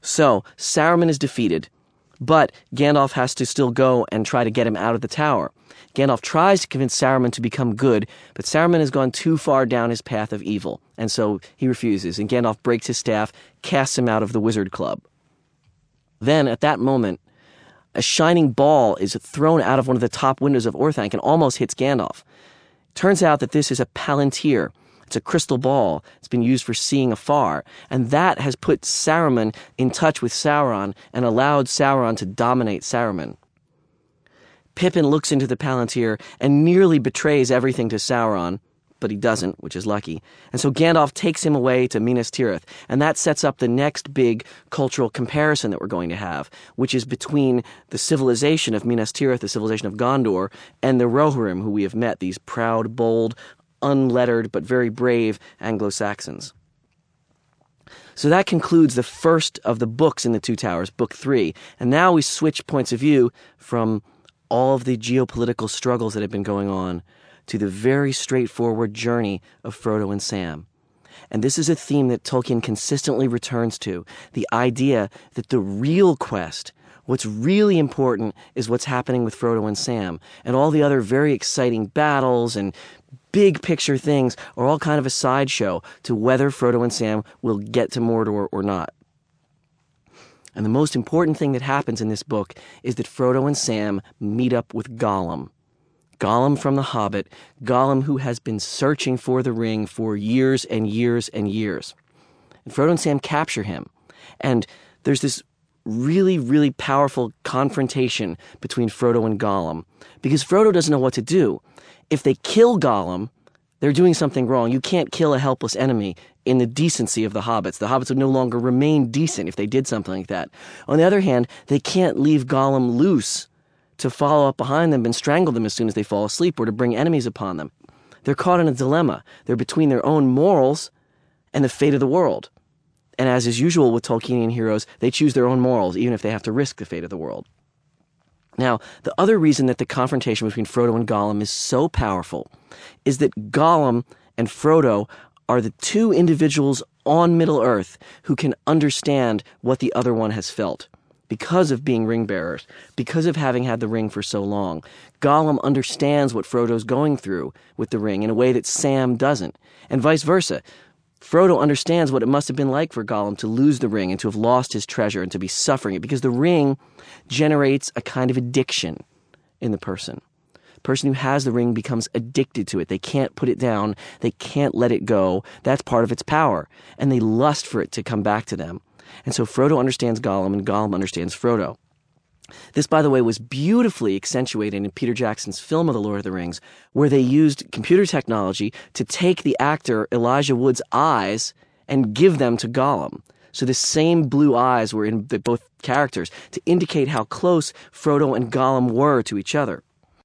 So Saruman is defeated, but Gandalf has to still go and try to get him out of the tower. Gandalf tries to convince Saruman to become good, but Saruman has gone too far down his path of evil, and so he refuses, and Gandalf breaks his staff, casts him out of the wizard club. Then, at that moment, a shining ball is thrown out of one of the top windows of Orthanc and almost hits Gandalf. Turns out that this is a palantir. It's a crystal ball. It's been used for seeing afar. And that has put Saruman in touch with Sauron and allowed Sauron to dominate Saruman. Pippin looks into the palantir and nearly betrays everything to Sauron, but he doesn't, which is lucky. And so Gandalf takes him away to Minas Tirith, and that sets up the next big cultural comparison that we're going to have, which is between the civilization of Minas Tirith, the civilization of Gondor, and the Rohirrim, who we have met, these proud, bold, unlettered, but very brave Anglo-Saxons. So that concludes the first of the books in the Two Towers, Book 3. And now we switch points of view from all of the geopolitical struggles that have been going on to the very straightforward journey of Frodo and Sam. And this is a theme that Tolkien consistently returns to, the idea that the real quest, what's really important, is what's happening with Frodo and Sam, and all the other very exciting battles and big picture things are all kind of a sideshow to whether Frodo and Sam will get to Mordor or not. And the most important thing that happens in this book is that Frodo and Sam meet up with Gollum. Gollum from The Hobbit, Gollum who has been searching for the ring for years and years and years. And Frodo and Sam capture him. And there's this really, really powerful confrontation between Frodo and Gollum, because Frodo doesn't know what to do. If they kill Gollum, they're doing something wrong. You can't kill a helpless enemy in the decency of the hobbits. The hobbits would no longer remain decent if they did something like that. On the other hand, they can't leave Gollum loose to follow up behind them and strangle them as soon as they fall asleep or to bring enemies upon them. They're caught in a dilemma. They're between their own morals and the fate of the world. And as is usual with Tolkienian heroes, they choose their own morals, even if they have to risk the fate of the world. Now, the other reason that the confrontation between Frodo and Gollum is so powerful is that Gollum and Frodo are the two individuals on Middle-earth who can understand what the other one has felt. Because of being ring bearers, because of having had the ring for so long, Gollum understands what Frodo's going through with the ring in a way that Sam doesn't, and vice versa. Frodo understands what it must have been like for Gollum to lose the ring and to have lost his treasure and to be suffering it, because the ring generates a kind of addiction in the person. The person who has the ring becomes addicted to it. They can't put it down. They can't let it go. That's part of its power, and they lust for it to come back to them. And so Frodo understands Gollum, and Gollum understands Frodo. This, by the way, was beautifully accentuated in Peter Jackson's film of The Lord of the Rings, where they used computer technology to take the actor Elijah Wood's eyes and give them to Gollum. So the same blue eyes were in both characters to indicate how close Frodo and Gollum were to each other.